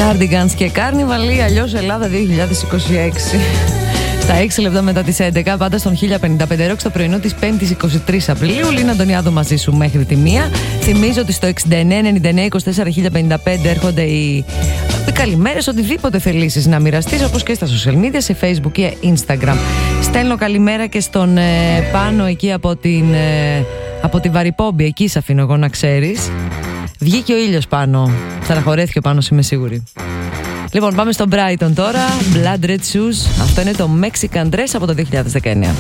Cardigans και Carnival ή αλλιώς Ελλάδα 2026. Στα 6 λεπτά μετά τις 11, πάντα στον 1055 Rock, στο πρωινό της 5ης 23 Απριλίου. Λίνα Αντωνιάδου μαζί σου μέχρι τη 1. Θυμίζω ότι στο 6999241055 έρχονται οι καλημέρες, οτιδήποτε θελήσεις να μοιραστείς, όπως και στα social media, σε Facebook και Instagram. Στέλνω καλημέρα και στον Πάνο εκεί από τη Βαρυπόμπη, εκεί σε αφήνω εγώ να ξέρεις. Βγήκε ο ήλιος πάνω, στεναχωρέθηκε ο Πάνος, είμαι σίγουρη. Λοιπόν, πάμε στο Brighton τώρα. Blood Red Shoes. Αυτό είναι το Mexican Dress από το 2019.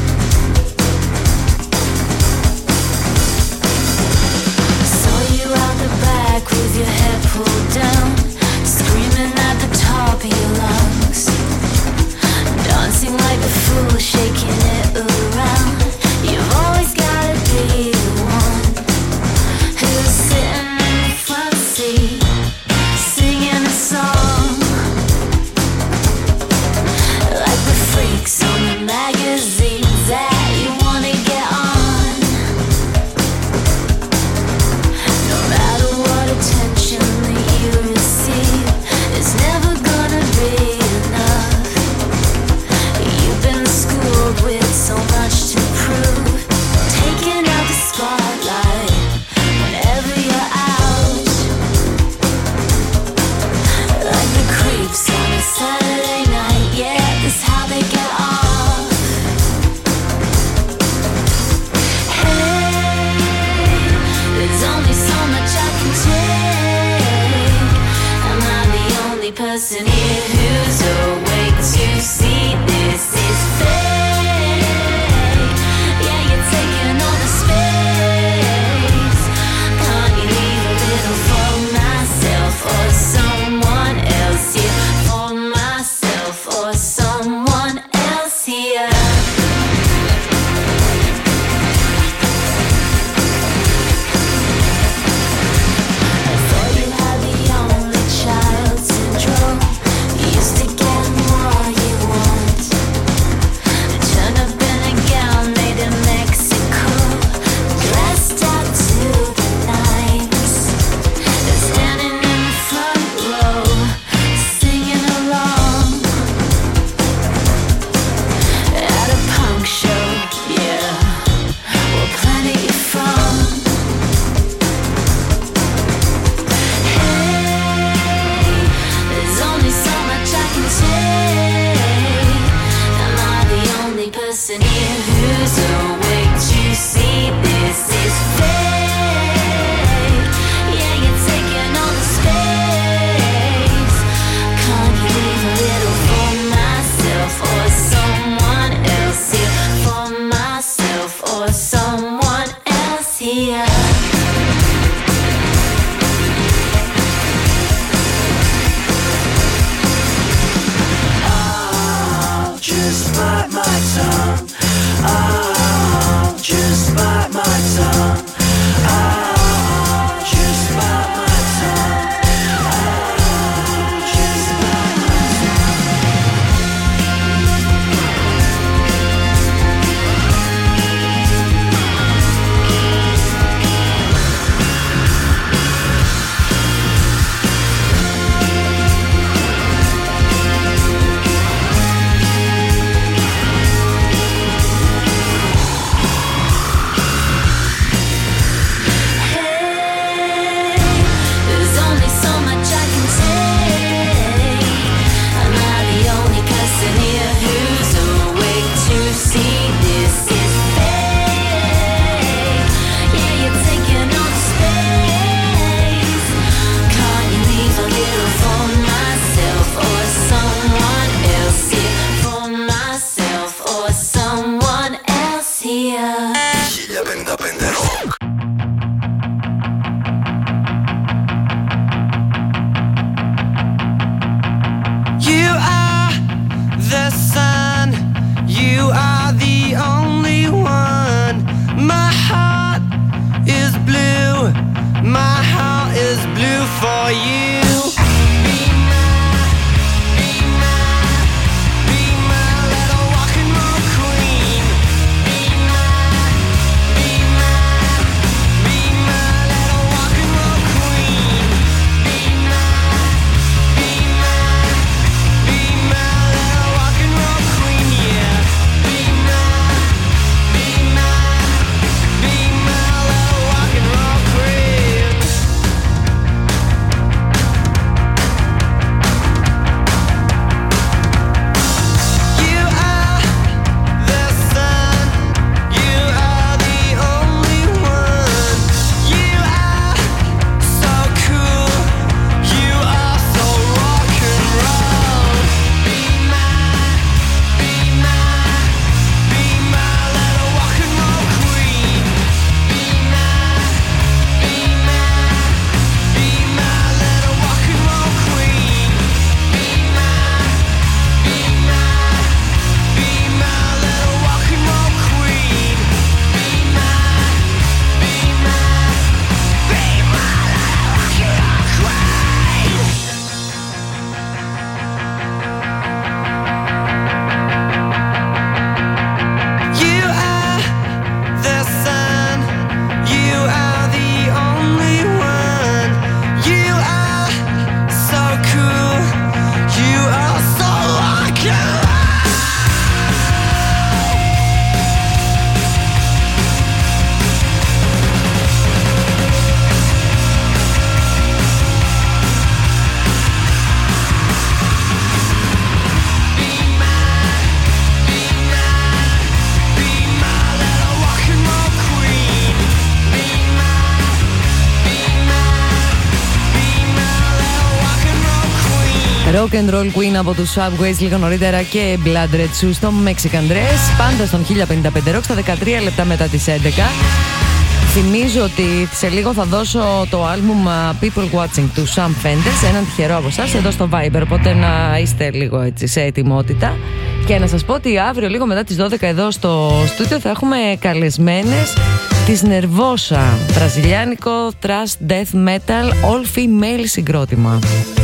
Rock and Roll Queen από τους Subways λίγο νωρίτερα και Blood Red Shoes στο Mexican Dress. Πάντα στον 1055 Rock στα 13 λεπτά μετά τις 11. Θυμίζω ότι σε λίγο θα δώσω το άλμπουμ People Watching του Sam Fender, έναν τυχερό από εσάς εδώ στο Viber, οπότε να είστε λίγο έτσι σε ετοιμότητα. Και να σας πω ότι αύριο λίγο μετά τις 12 εδώ στο στούντιο θα έχουμε καλεσμένες της Nervosa, βραζιλιάνικο thrash death metal all female συγκρότημα.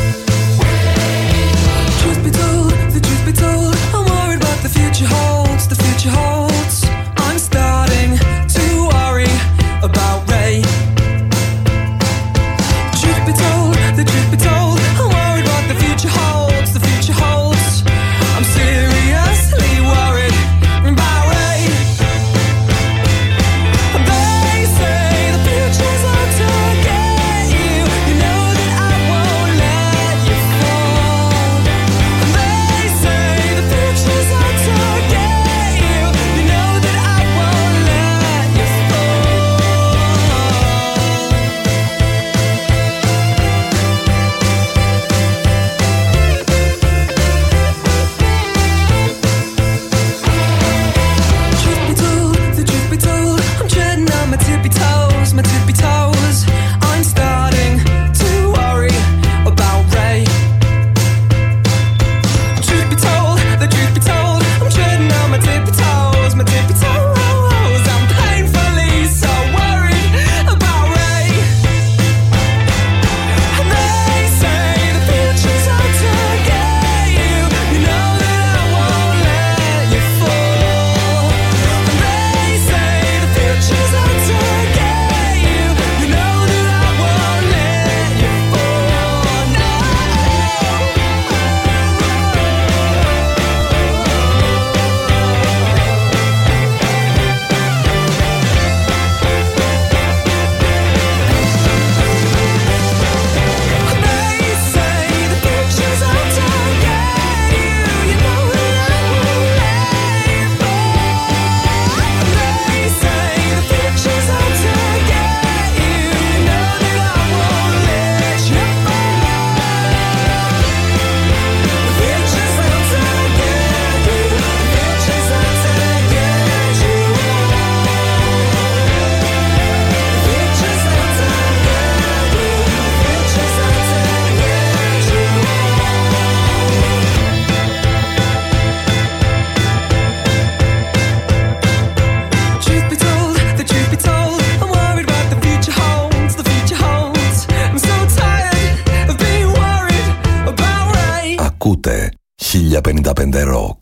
About Ray. Truth be told, the truth be told, I'm worried what the future holds. The future holds. I'm seriously worried about Ray. They say the future's out to get you. You know that I won't let you fall. They say the future's out to get you. You know that I won't let you fall. I'm starting to worry about Ray. Truth be told, the truth be told, I'm treading on my tippy toes, my tippy toes. I'm painfully so worried about Ray. And they say the future's out to get you. You know that I won't let you fall. And they say the future's out to get you. You know that I won't let you fall. No. They say the future's out to get you. You know that I won't let you fall. They say the future's out to get you. You know that I won't let you fall. The future's out to get you. The future's out to get you. The future's out to get you. The future's out to get you. Truth be told, the truth be told, I'm worried what the future holds. The future holds. I'm so tired of being worried about Ray. Ακούτε 1055 Rock.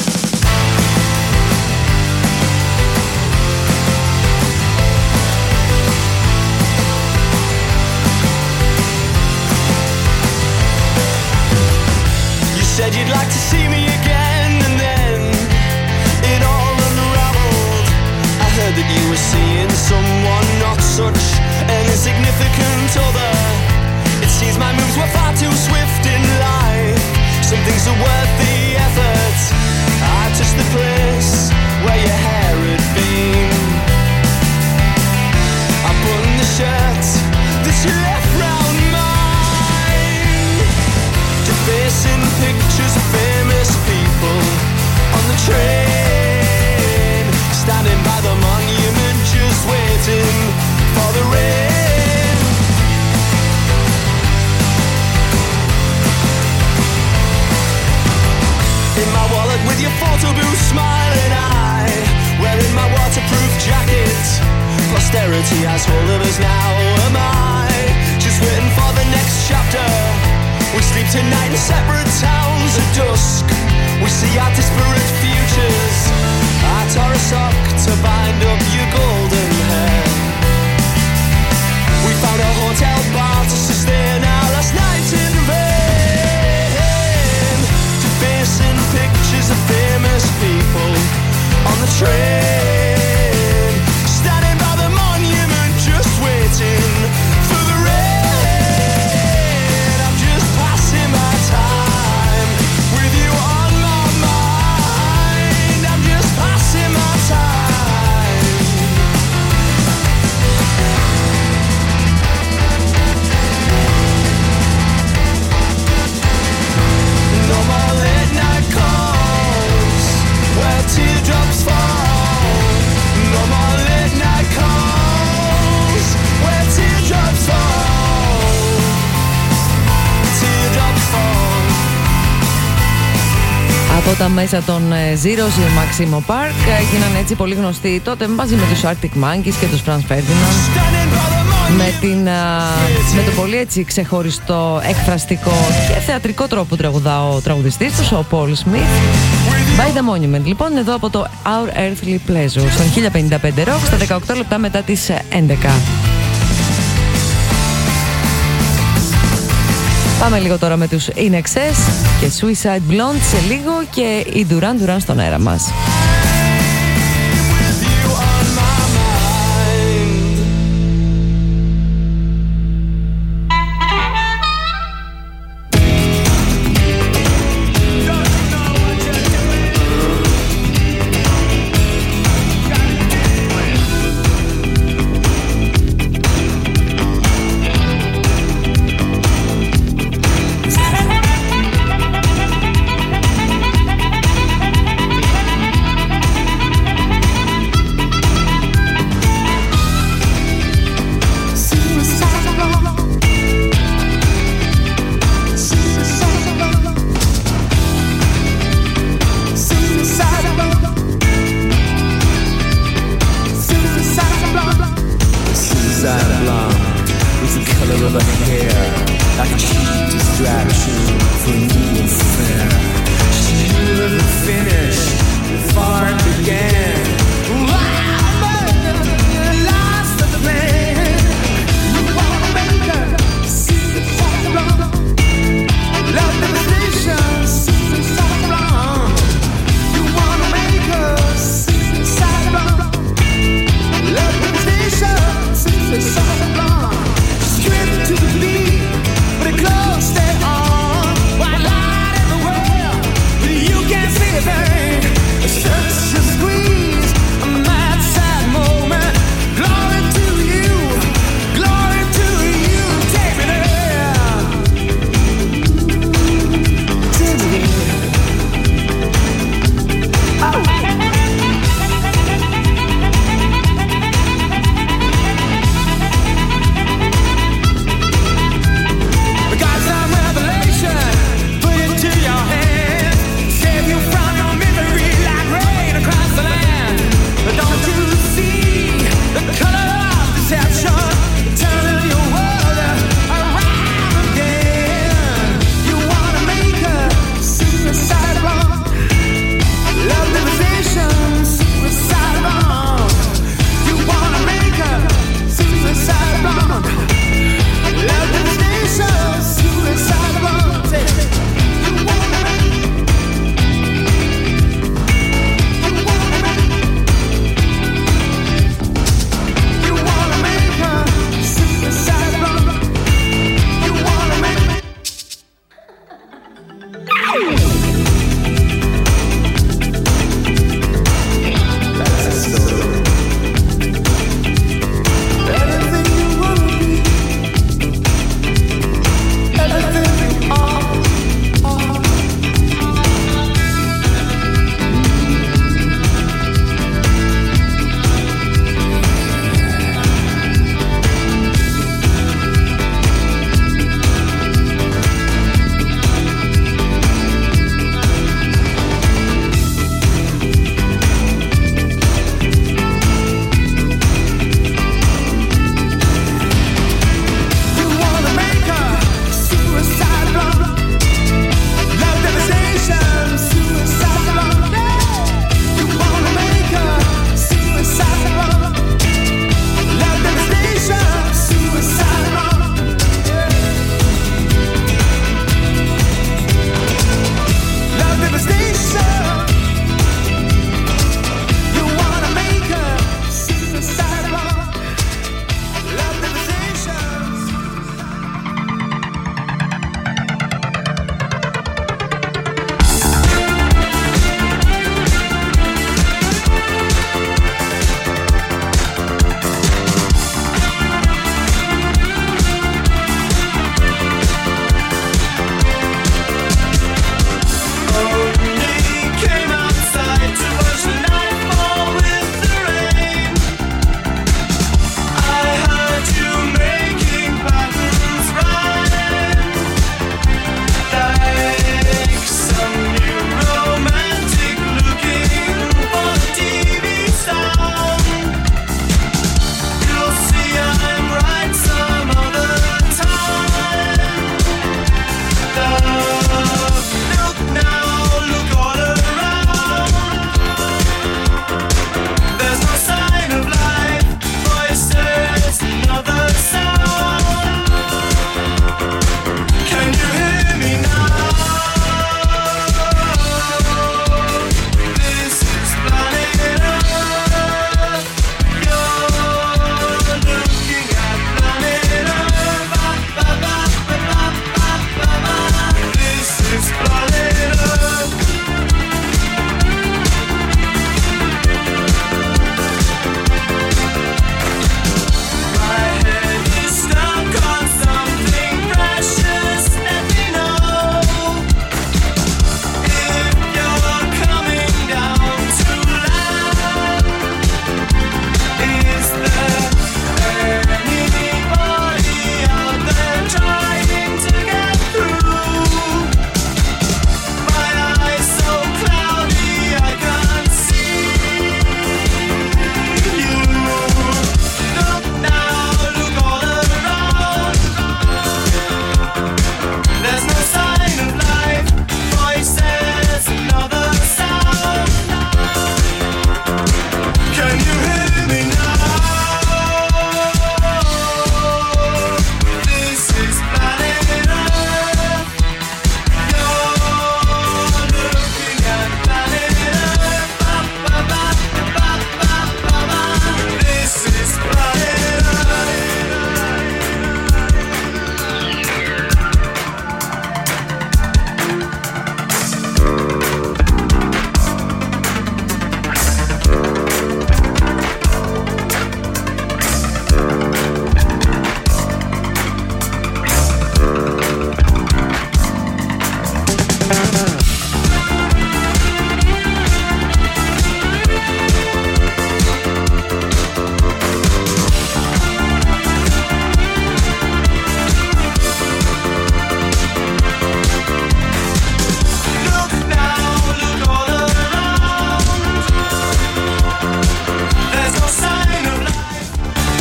You said you'd like to see me again, and then it all unraveled. I heard that you were seeing someone, not such an insignificant other. It seems my moves were far too swift in life. Some things are worth the effort. I touched the place where your hair had been. I buttoned the shirt that you left round mine. Defacing pictures of famous people on the train, standing by the monument just waiting for the rain. In my wallet with your photo booth smiling eye, wearing my waterproof jacket. Posterity has hold of us now. Am I just waiting for the next chapter? We sleep tonight in separate towns at dusk. We see our disparate futures. I tore a sock to bind up your golden hair. We found a hotel bar to sustain our last night in vain. Defacing pictures of famous people on the train, standing by the monument just waiting for the rain. I'm just passing my time with you on my mind. I'm just passing my time. όταν μέσα των Zeros η Maximo Park έγιναν έτσι πολύ γνωστοί τότε μαζί με τους Arctic Monkeys και τους Franz Ferdinand, με το πολύ έτσι ξεχωριστό, εκφραστικό και θεατρικό τρόπο που τραγουδά ο τραγουδιστής τους, ο Paul Smith. By the Monument, λοιπόν, εδώ από το Our Earthly Pleasure στον 1055 Rock, στα 18 λεπτά μετά τις 11. Πάμε λίγο τώρα με τους In Excess και Suicide Blonde σε λίγο και η Duran Duran στον αέρα μας. Such a squeeze.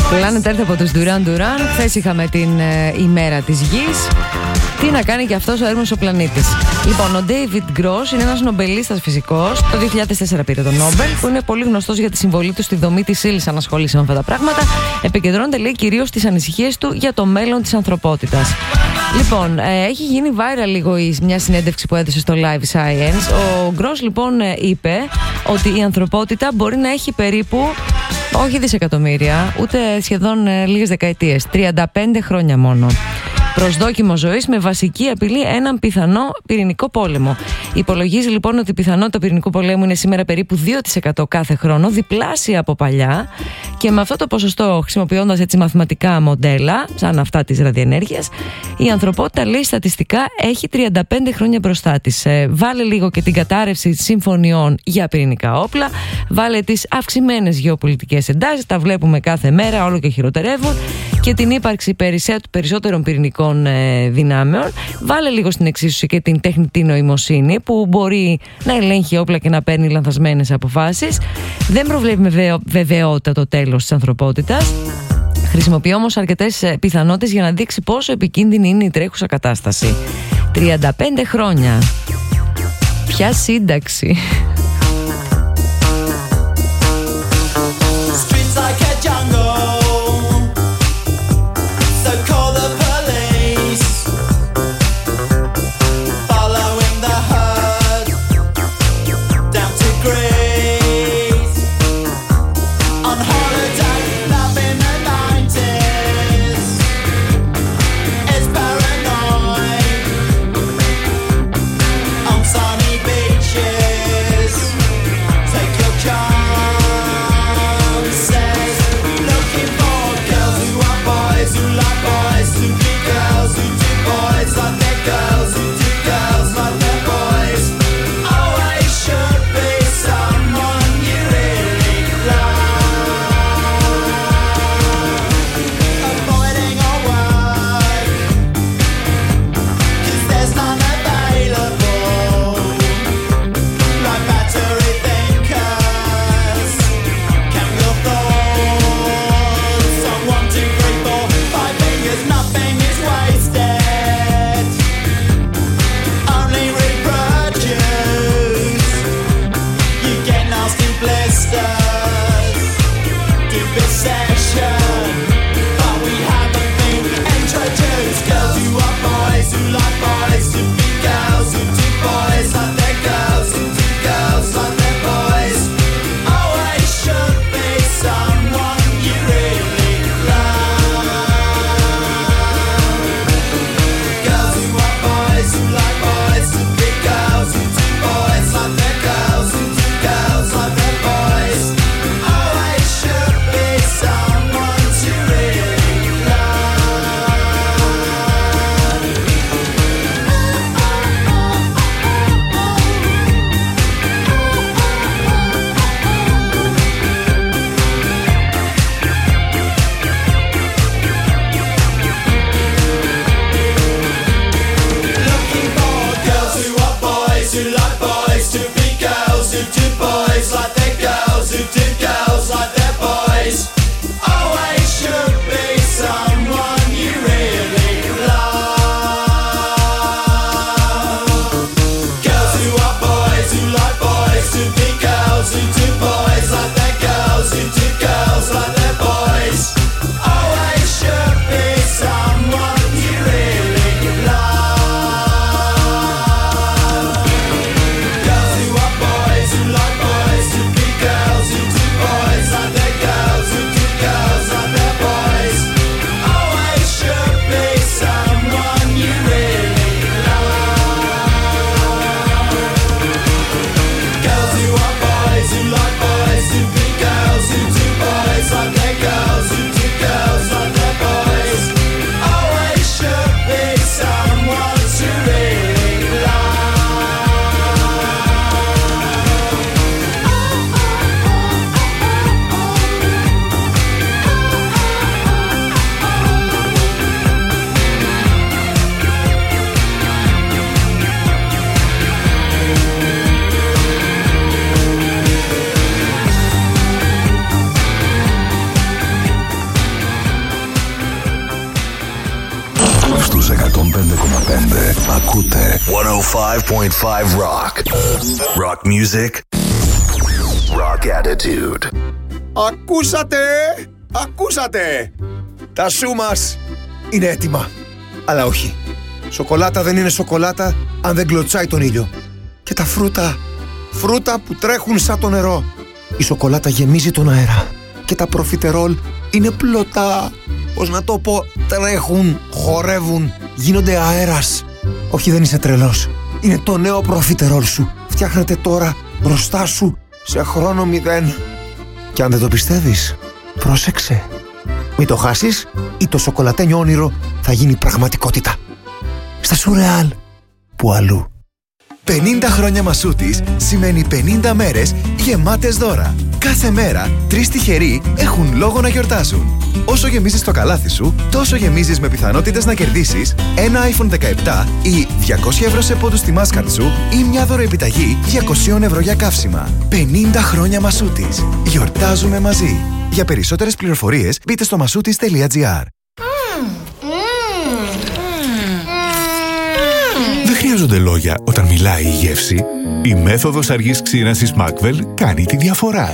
Planet Earth από τους Duran Duran. Χθες είχαμε την ημέρα της Γης. Τι να κάνει και αυτός ο έρμος ο πλανήτης. Λοιπόν, ο David Gross είναι ένας νομπελίστας φυσικός. Το 2004 πήρε τον Νόμπελ, που είναι πολύ γνωστός για τη συμβολή του στη δομή της ύλης. Αν ασχολείσαι με αυτά τα πράγματα, επικεντρώνεται, λέει, κυρίως στις ανησυχίες του για το μέλλον της ανθρωπότητας. Λοιπόν, έχει γίνει viral λίγο μια συνέντευξη που έδωσε στο Live Science. Ο Gross λοιπόν είπε ότι η ανθρωπότητα μπορεί να έχει περίπου, όχι δισεκατομμύρια, ούτε σχεδόν λίγες δεκαετίες, 35 χρόνια μόνο προσδόκιμο ζωής, με βασική απειλή έναν πιθανό πυρηνικό πόλεμο. Υπολογίζει λοιπόν ότι η πιθανότητα πυρηνικού πολέμου είναι σήμερα περίπου 2% κάθε χρόνο, διπλάσια από παλιά, και με αυτό το ποσοστό, χρησιμοποιώντας έτσι μαθηματικά μοντέλα, σαν αυτά της ραδιενέργειας, η ανθρωπότητα, λέει, στατιστικά έχει 35 χρόνια μπροστά της. Βάλε λίγο και την κατάρρευση συμφωνιών για πυρηνικά όπλα, βάλε τις αυξημένες γεωπολιτικές εντάσεις, τα βλέπουμε κάθε μέρα, όλο και χειροτερεύουν, και την ύπαρξη περισσότερων πυρηνικών δυνάμεων. Βάλε λίγο στην εξίσωση και την τεχνητή νοημοσύνη, που μπορεί να ελέγχει όπλα και να παίρνει λανθασμένες αποφάσεις. Δεν προβλέπει με βεβαιότητα το τέλος της ανθρωπότητας. Χρησιμοποιεί όμως αρκετές πιθανότητες για να δείξει πόσο επικίνδυνη είναι η τρέχουσα κατάσταση. 35 χρόνια. Ποια σύνταξη. Some Ακούτε 105.5 Rock. Rock music. Rock attitude. Ακούσατε! Τα σου μας είναι έτοιμα. Αλλά όχι. Σοκολάτα δεν είναι σοκολάτα αν δεν κλωτσάει τον ήλιο. Και τα φρούτα που τρέχουν σαν το νερό. Η σοκολάτα γεμίζει τον αέρα. Και τα προφιτερόλ είναι πλωτά. Πώς να το πω, τρέχουν, χορεύουν, γίνονται αέρας. Όχι, δεν είσαι τρελός. Είναι το νέο προφιτερόλ σου. Φτιάχνεται τώρα μπροστά σου σε χρόνο 0. Και αν δεν το πιστεύεις, πρόσεξε. Μην το χάσεις ή το σοκολατένιο όνειρο θα γίνει πραγματικότητα. Στα Σουρεάλ, που αλλού. 50 χρόνια Μασούτης σημαίνει 50 μέρες γεμάτες δώρα. Κάθε μέρα 3 τυχεροί έχουν λόγο να γιορτάζουν. Όσο γεμίζεις το καλάθι σου, τόσο γεμίζεις με πιθανότητες να κερδίσεις ένα iPhone 17 ή 200 ευρώ σε πόντους στη Mastercard σου ή μια δωροεπιταγή 200 ευρώ για καύσιμα. 50 χρόνια Μασούτης. Γιορτάζουμε μαζί. Για περισσότερες πληροφορίες μπείτε στο masoutis.gr. Δεν χρειάζονται λόγια όταν μιλάει η γεύση. Η μέθοδος αργής ξύρανσης Macvel κάνει τη διαφορά.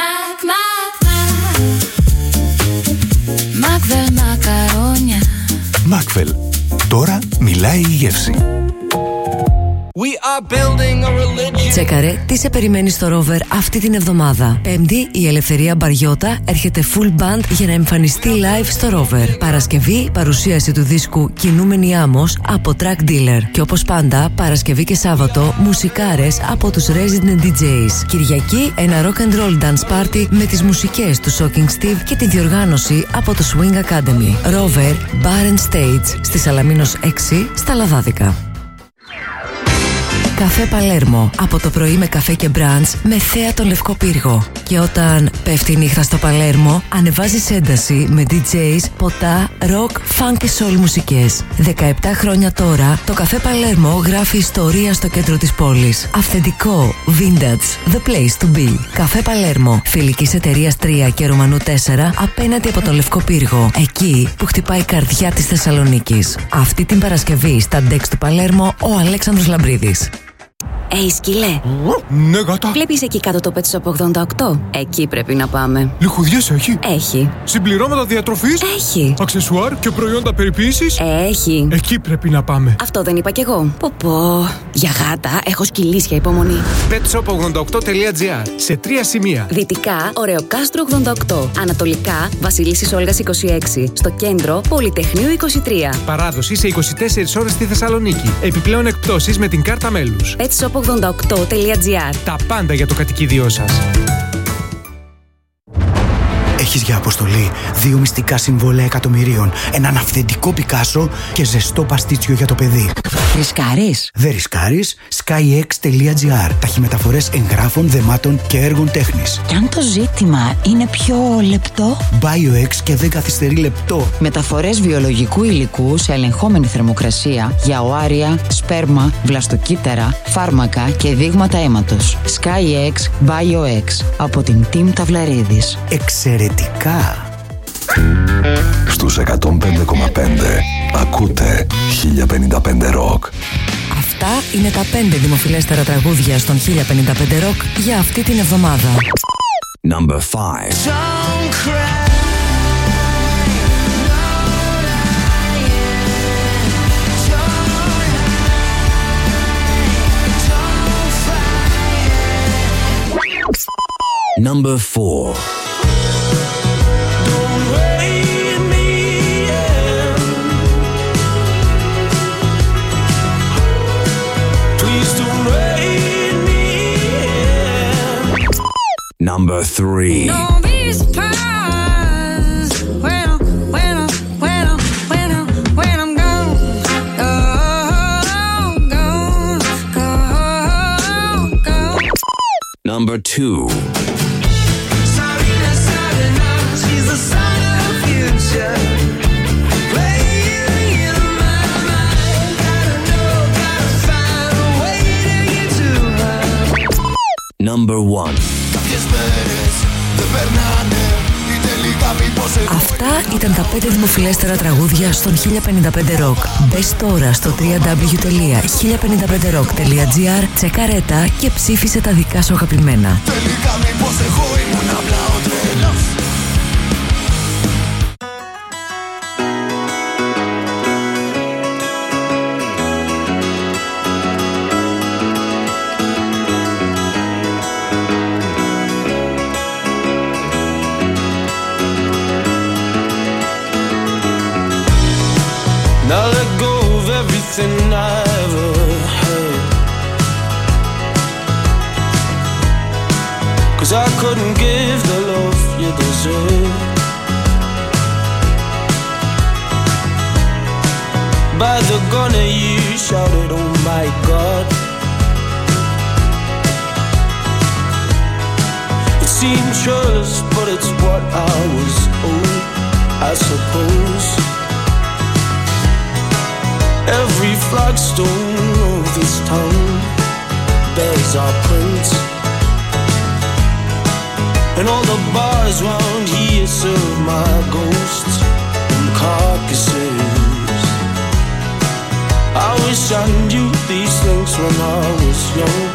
Macvel μακαρόνια. Macvel. Τώρα μιλάει η γεύση. Τσέκαρε τι σε περιμένει στο Rover αυτή την εβδομάδα. Πέμπτη, η Ελευθερία Μπαριώτα έρχεται full band για να εμφανιστεί live στο Rover. Παρασκευή, παρουσίαση του δίσκου Κινούμενη Άμμος από Track Dealer. Και όπως πάντα, Παρασκευή και Σάββατο, μουσικάρες από τους Resident DJs. Κυριακή, ένα rock and roll dance party με τις μουσικές του Shocking Steve και τη διοργάνωση από το Swing Academy. Rover Bar and Stage στη Σαλαμίνος 6 στα Λαδάδικα. Καφέ Παλέρμο. Από το πρωί με καφέ και μπραντς με θέα τον Λευκό Πύργο. Και όταν πέφτει η νύχτα στο Παλέρμο, ανεβάζεις ένταση με DJs, ποτά, rock, funk και soul μουσικές. 17 χρόνια τώρα, το Καφέ Παλέρμο γράφει ιστορία στο κέντρο της πόλης. Αυθεντικό, vintage, the place to be. Καφέ Παλέρμο, φιλικής εταιρείας 3 και Ρουμανού 4, απέναντι από τον Λευκό Πύργο. Εκεί που χτυπάει η καρδιά της Θεσσαλονίκης. Αυτή την Παρασκευή στα ντεξ του Παλέρμο, ο Αλέξανδρος Λαμπρίδης. Σκύλε. Ναι, γάτα. Βλέπεις εκεί κάτω το Pet Shop 88? Εκεί πρέπει να πάμε. Λιχουδιές έχει. Έχει. Συμπληρώματα διατροφής. Έχει. Αξεσουάρ και προϊόντα περιποίησης. Έχει. Εκεί πρέπει να πάμε. Αυτό δεν είπα κι εγώ. Πω. Για γάτα έχω σκυλίσια υπομονή. petshop88.gr. Σε 3 σημεία. Δυτικά, Ωρεοκάστρο 88. Ανατολικά, Βασιλίσσης Όλγας 26. Στο κέντρο, Πολυτεχνείου 23. Παράδοση σε 24 ώρες στη Θεσσαλονίκη. Επιπλέον εκπτώσεις με την κάρτα μέλους. petshop88.gr. Τα πάντα για το κατοικίδιό σας. Έχεις για αποστολή 2 μυστικά συμβόλαια εκατομμυρίων, έναν αυθεντικό Πικάσο και ζεστό παστίτσιο για το παιδί. Ρισκάρεις? Δεν ρισκάρεις. skyx.gr. Ταχυμεταφορές εγγράφων, δεμάτων και έργων τέχνης. Κι αν το ζήτημα είναι πιο λεπτό? BioX και δεν καθυστερεί λεπτό. Μεταφορές βιολογικού υλικού σε ελεγχόμενη θερμοκρασία για οάρια, σπέρμα, βλαστοκύτταρα, φάρμακα και δείγματα αίματος. SkyX BioX από την Team Ταυλαρίδης. Εξαιρετικά. Στους 105,5 ακούτε 1055 Rock. Αυτά είναι τα 5 δημοφιλέστερα τραγούδια στον 1055 Rock για αυτή την εβδομάδα. Number 5. Number 4. Number 3. Don't be surprised when I'm gone. Gone. Number 2. She's the sign of the future. Playing in my mind. Gotta know, gotta find a way to get to her. Number 1. Αυτά Αυτά ήταν τα 5 δημοφιλέστερα τραγούδια στον 1055 Rock. Μπες τώρα στο www.1055rock.gr, τσεκάρε τα και ψήφισε τα δικά σου αγαπημένα. Τελικά μήπως εγώ ήμουν απλά ο τρελός. Now let go of everything I ever had, 'cause I couldn't give the love you deserve. By the gun you shouted, oh my God. It seemed churlish, but it's what I was owed, I suppose. Every flagstone of this town bears our prints, and all the bars round here serve my ghosts and carcasses. I wish I knew these things when I was young,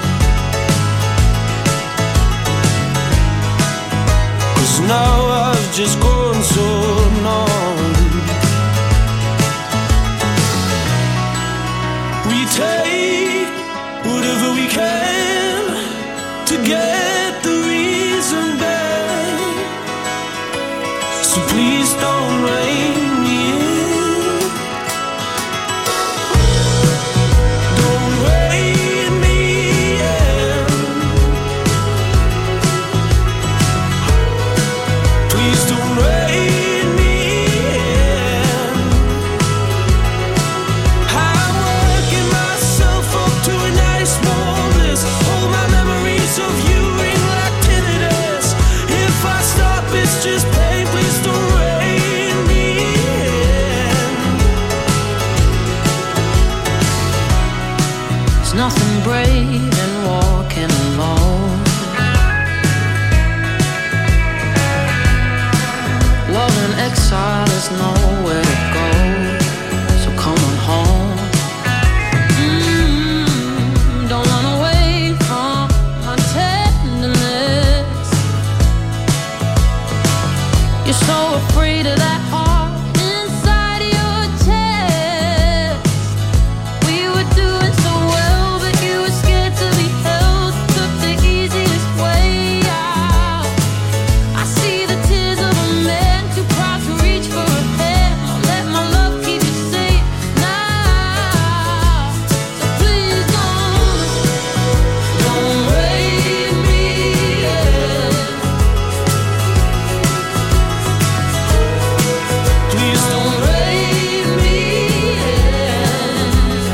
'cause now I've just grown so numb. We take whatever we can to get the reason back, so please don't rein me in. Don't rein me in. Please don't rein me in. I'm working myself up to a nice warm bliss. All my memories of you ring like tinnitus. If I stop, it's just pain. Please don't rein me in. There's nothing brave in walking alone. Love in exile is nowhere to go, so come on home. Don't run away from my tenderness. You're so afraid of that heart inside your chest. We were doing so well, but you were scared to be held. Took the easiest way out. I see the tears of a man too proud to reach for a hand. I'll let my love keep you safe now. So please don't rein me in. Please don't rein me in.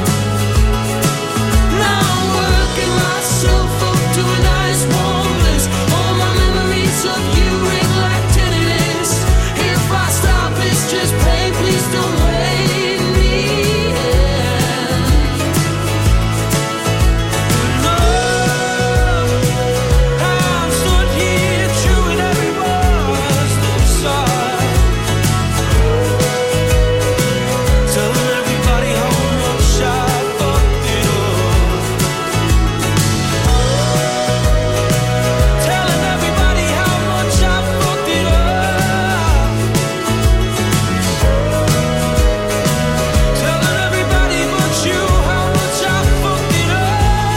Now I'm working myself up to a nice warm bliss. All my memories of you ring like tinnitus. If I stop, it's just pain. Please don't rein me in. No, I'm stood here chewing every word inside, telling everybody how much I fucked it up. Telling everybody how much I fucked it up. Telling everybody but you how much I fucked it up.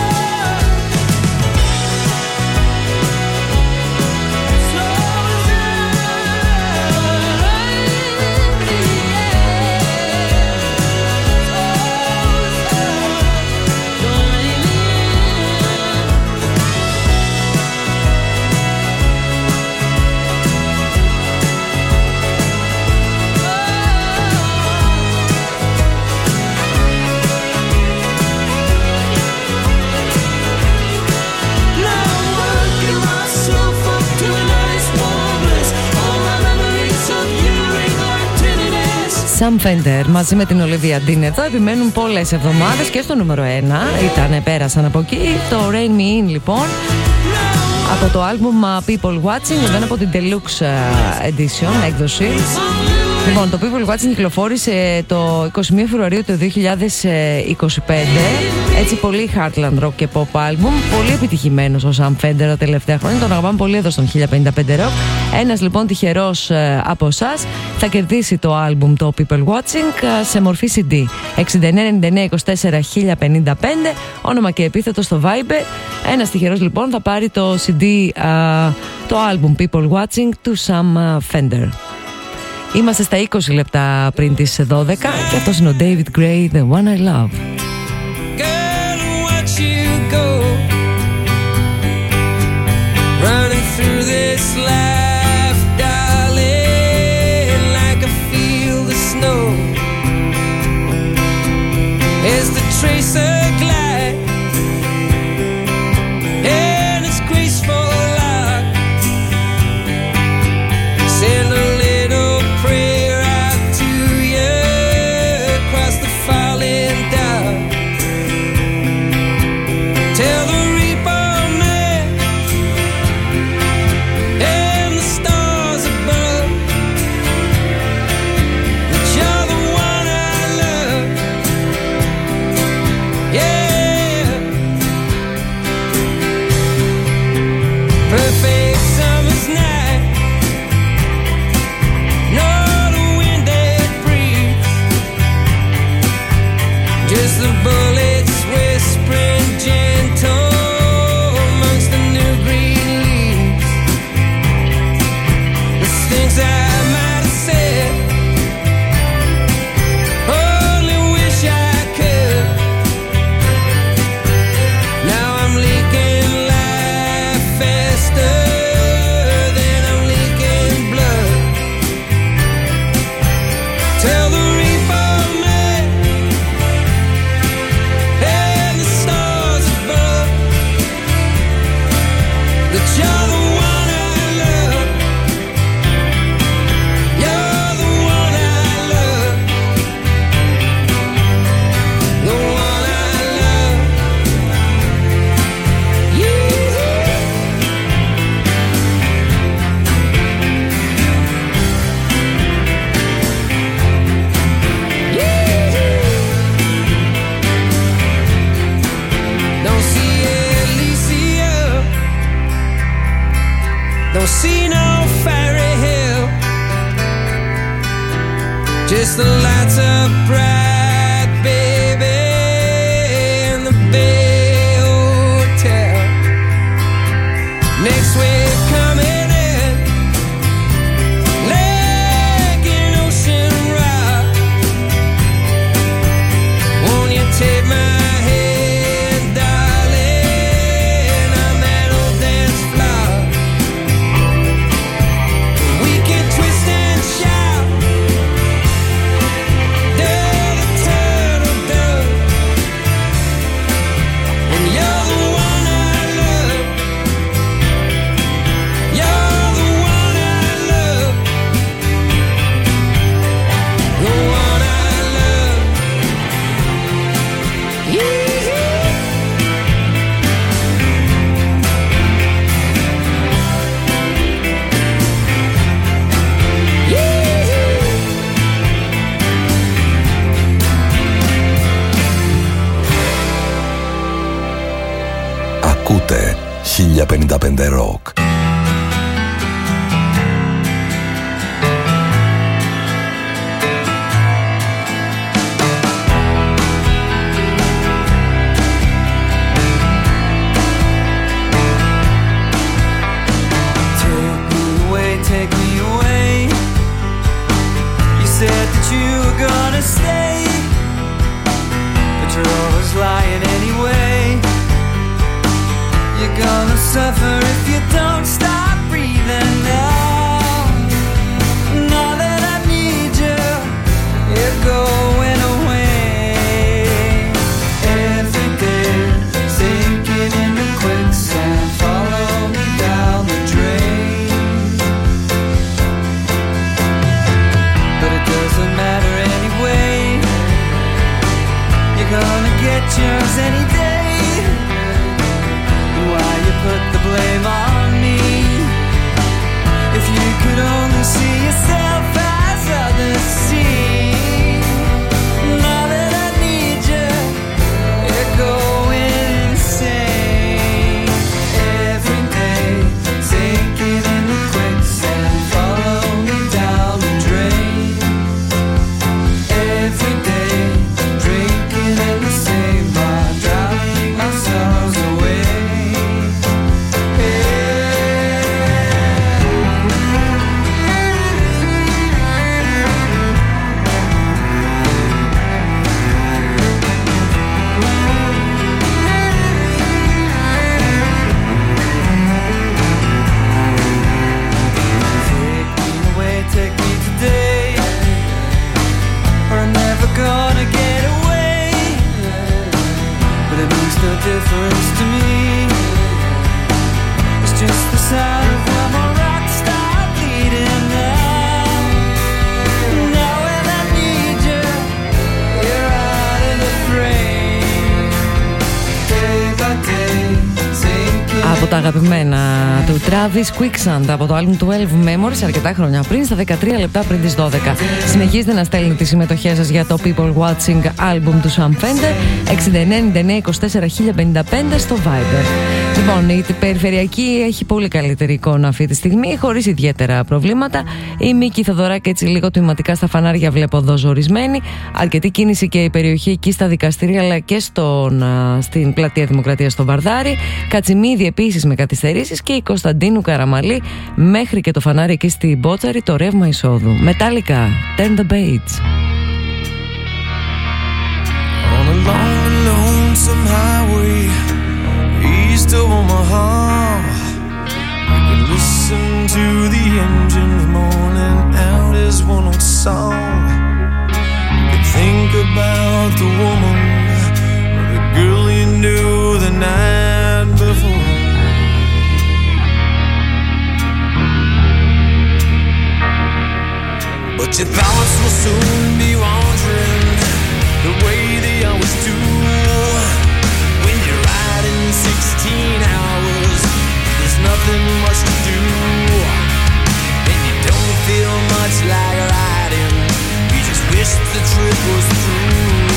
Now I'm working myself up to a nice warm bliss. All my memories of you ring like tinnitus. Sam Fender μαζί με την Olivia Dean εδώ επιμένουν πολλές εβδομάδες και στο νούμερο 1 πέρασαν από εκεί. Το Rain Me In λοιπόν από το άλμπουμ People Watching, εδώ είναι από την Deluxe Edition, έκδοση. Λοιπόν, το People Watching κυκλοφόρησε το 21 Φεβρουαρίου του 2025. Έτσι, πολύ Heartland Rock και Pop album. Πολύ επιτυχημένος ο Sam Fender τα τελευταία χρόνια. Τον αγαπάμε πολύ εδώ στον 1055 Rock. Ένας λοιπόν τυχερός από εσάς θα κερδίσει το album το People Watching σε μορφή CD. 699924 1055, όνομα και επίθετο στο Viber. Ένας τυχερός λοιπόν θα πάρει το CD, το album People Watching του Sam Fender. Είμαστε στα 20 λεπτά πριν τις 12 και αυτός είναι ο David Gray, The One I Love. Girl, watch you go, running through this life, darling, like I feel the snow as the tracer glide and its graceful arc. Send a little prayer out to you across the falling dark. Tell the reaper man and the stars above that you're the one I love. Yeah, perfect summer's night. Not a wind that breathes, just the bullets whispering gentle amongst the new green leaves. The things I might have said, only wish I could. Now I'm leaking life faster than I'm leaking blood. Tell the reaper man and the stars above that you're the one I love. You're the one I love. The one I love. Don't see Elysia, don't see no fairy hill, just the lights up bright, baby, in the Bay Hotel. Next wave coming in like an ocean rock. Won't you take my hand, darling, on that old dance floor? We can twist and shout, do the turtle dove, and you're the one I love. You're the one I love. The one I love. Ακούτε 1055 Rock. Take me away. You said that you were gonna stay, but you're always lying anyway. You're gonna suffer if you don't stop breathing now. Now that I need you, you're going away. Every day, sinking into quicksand, follow me down the drain. But it doesn't matter anyway. You're gonna get yours any day. Why you put the blame on τα αγαπημένα του Travis Quicksand από το album 12 Memories αρκετά χρόνια πριν, στα 13 λεπτά πριν τις 12. Συνεχίζετε να στέλνετε τις συμμετοχές σας για το People Watching album του Sam Fender 6999241055 στο Viber. Λοιπόν, η περιφερειακή έχει πολύ καλύτερη εικόνα αυτή τη στιγμή, χωρίς ιδιαίτερα προβλήματα. Η Μίκη Θοδωράκη έτσι λίγο τμηματικά στα φανάρια βλέπω εδώ ζορισμένη. Αρκετή κίνηση και η περιοχή εκεί στα δικαστήρια αλλά και στην Πλατεία Δημοκρατίας στο Βαρδάρι. Κατσιμίδη επίσης με καθυστερήσεις και η Κωνσταντίνου Καραμαλή μέχρι και το φανάρι εκεί στη Μπότσαρη το ρεύμα εισόδου. Metallica, Turn the Page. On a long and lonesome highway east of Omaha, you can listen to the engines moaning out his one old song. You can think about the woman or the girl you knew the night before. But your thoughts will soon be wandering the way they always do. When you're riding 16 hours, there's nothing much to do, and you don't feel much like riding. You just wish the trip was through.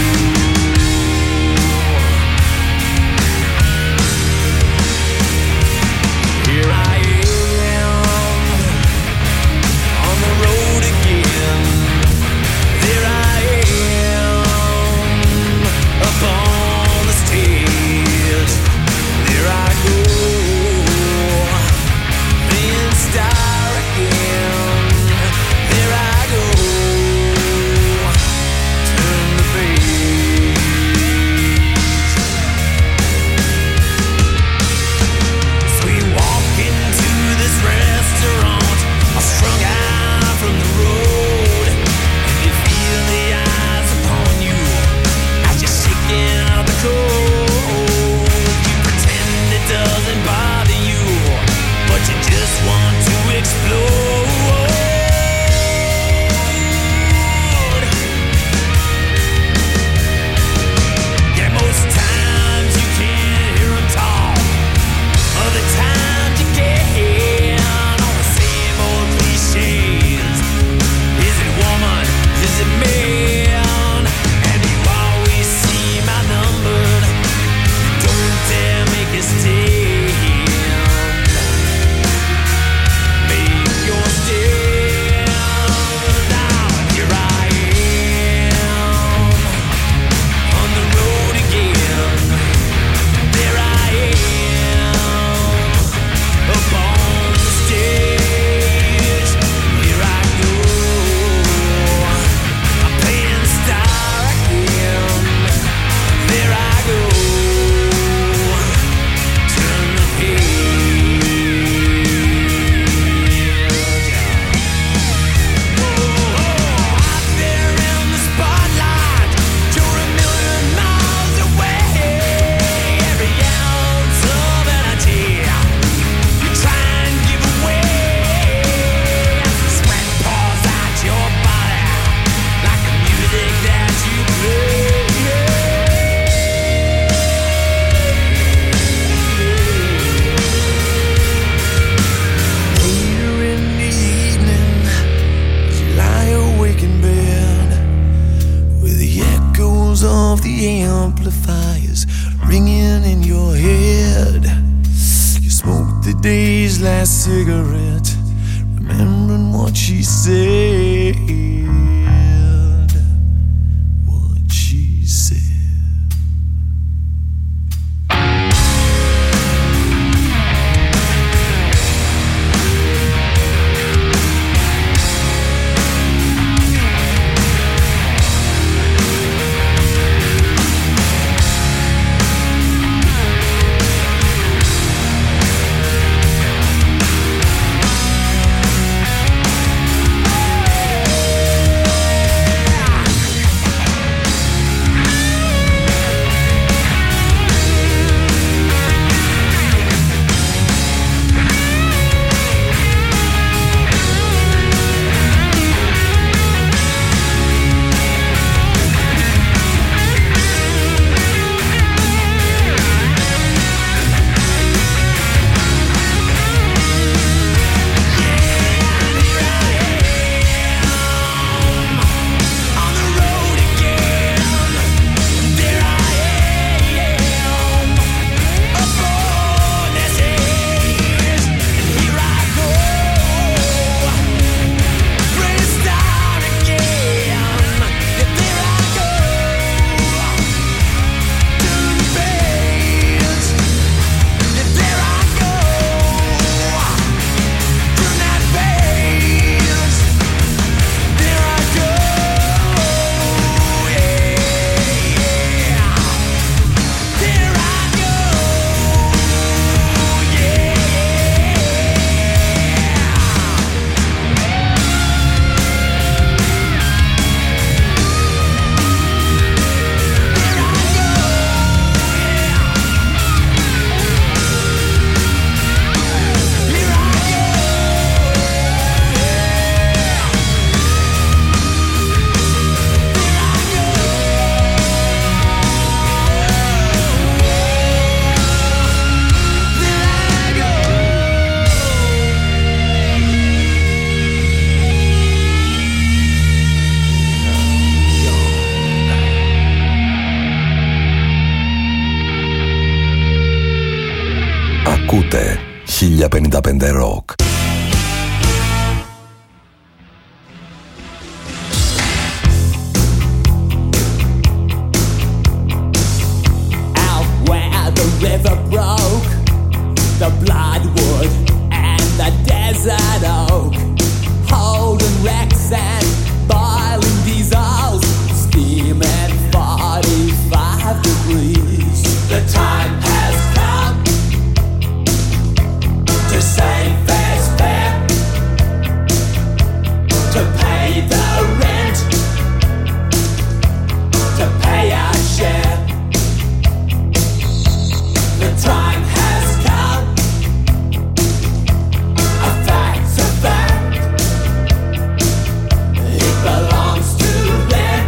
Here I am on the road again. There I am up on the stage. There I go, then start again. There I go, turn the page. So we walk into this restaurant, all strung out from the road, and you feel the eyes upon you as you're shaking out the cold. You pretend it doesn't bother you, but you just want to explode. Yeah, most times you can't hear 'em talk. Other times you get on the same old cliches. Is it woman? Is it man? And you always seem outnumbered. Don't dare make a stand. Make your stand. Now here I am on the road again. There I am up on the stage. Here I go, I'm playing star again. There I go, turn the page. Out there in the spotlight, you're a million miles away. Every ounce of energy you try and give away. As the sweat pours out your body like the music that you play. Later in the evening, as you lie awake in bed, with the echoes of the amplifiers ringing in your head, you smoke the day's last cigarette, remembering what she said. What she said. Ακούτε 1055 Rock. Out where the river broke, the bloodwood and the desert oak, holding wrecks and boiling diesels, steaming 45 degrees. The time has come to save fair's fair, to pay the rent, to pay our share. The time has come, a fact's a fact, it belongs to them,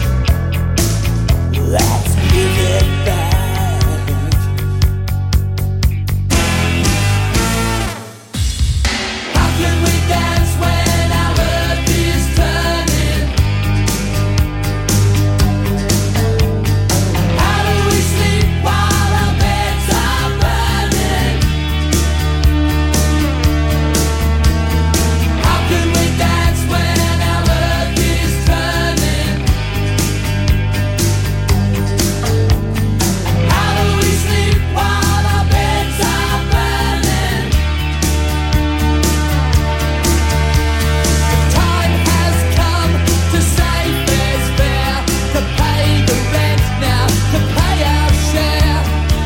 let's give it back. How can we dance when our earth is turning? How do we sleep while our beds are burning? How can we dance when our earth is turning? How do we sleep while our beds are burning? The time has come to save fair's fair, to pay the rent now, to pay our share.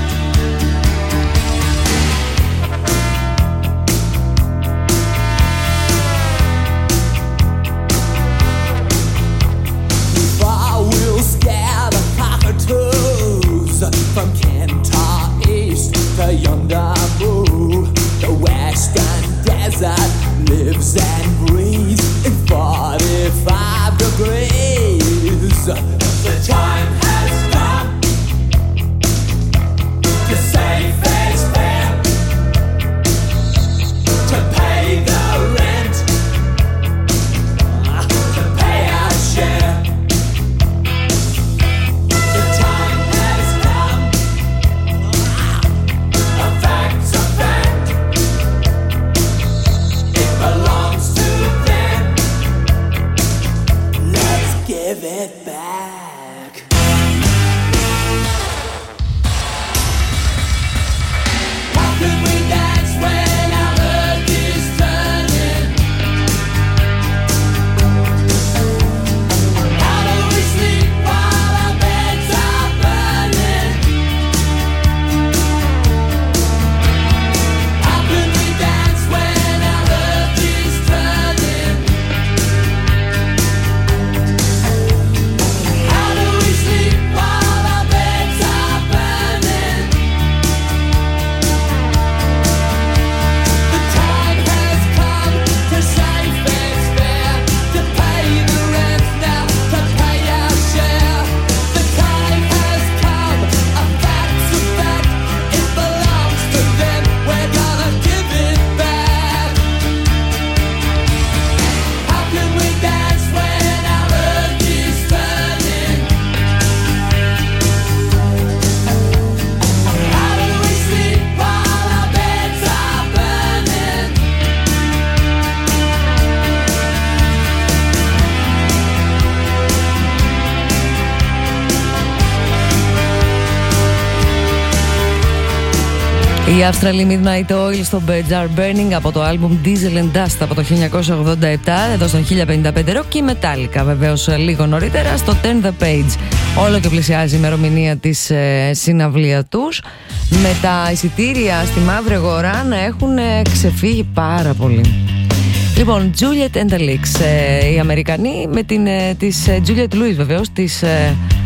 Far we'll scare the cockatoos from Kentar East to yonder Moo. The western desert lives and breathes in 45 degrees. The time has come to save fair's fair, to pay the rent, to pay our share. The time has come, a fact's a fact, it belongs to them, let's give it back. How can we dance when our earth is turning? How do we sleep while our beds are burning? How can we dance when our earth is turning? How do we sleep while our beds are burning? The time has come to save fair's fair, to pay the rent now, to pay our share. The time has come, a fact's a fact, it belongs to them, we're gonna give it back. How can we dance when our earth is turning? How do we sleep while our beds are burning? Η Australia Midnight Oil στο Beds Are Burning από το άλμπουμ Diesel and Dust από το 1987 εδώ στον 1055 Rock, και η Metallica βεβαίως λίγο νωρίτερα στο Turn the Page. Όλο και πλησιάζει η ημερομηνία της συναυλία τους, με τα εισιτήρια στη μαύρη αγορά να έχουν ξεφύγει πάρα πολύ. Λοιπόν, Juliet and the Leaks, οι Αμερικανοί με της Juliette Lewis βεβαίως, της